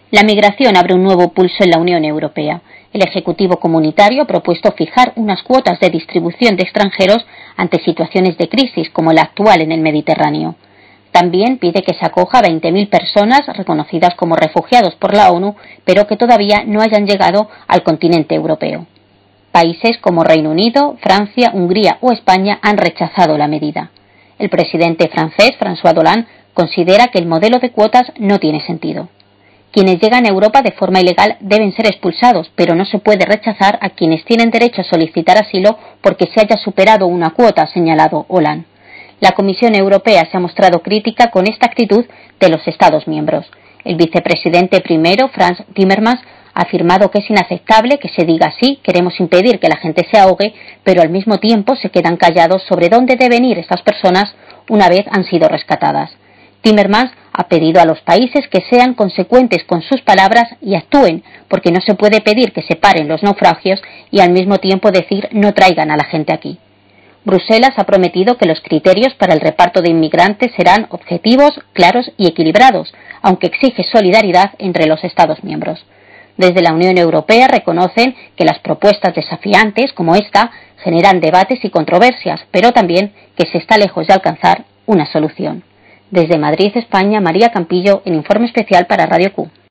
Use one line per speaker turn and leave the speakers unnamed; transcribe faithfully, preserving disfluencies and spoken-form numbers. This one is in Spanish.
La migración abre un nuevo pulso en la Unión Europea. El Ejecutivo Comunitario ha propuesto fijar unas cuotas de distribución de extranjeros ante situaciones de crisis como la actual en el Mediterráneo. También pide que se acoja a veinte mil personas reconocidas como refugiados por la ONU, pero que todavía no hayan llegado al continente europeo. Países como Reino Unido, Francia, Hungría o España han rechazado la medida. El presidente francés, François Hollande, considera que el modelo de cuotas no tiene sentido. Quienes llegan a Europa de forma ilegal deben ser expulsados, pero no se puede rechazar a quienes tienen derecho a solicitar asilo porque se haya superado una cuota, ha señalado Hollande. La Comisión Europea se ha mostrado crítica con esta actitud de los Estados miembros. El vicepresidente primero, Frans Timmermans, ha afirmado que es inaceptable que se diga sí, queremos impedir que la gente se ahogue, pero al mismo tiempo se quedan callados sobre dónde deben ir estas personas una vez han sido rescatadas. Timmermans ha pedido a los países que sean consecuentes con sus palabras y actúen, porque no se puede pedir que se paren los naufragios y al mismo tiempo decir no traigan a la gente aquí. Bruselas ha prometido que los criterios para el reparto de inmigrantes serán objetivos, claros y equilibrados, aunque exige solidaridad entre los Estados miembros. Desde la Unión Europea reconocen que las propuestas desafiantes como esta generan debates y controversias, pero también que se está lejos de alcanzar una solución. Desde Madrid, España, María Campillo, en Informe Especial para Radio Q.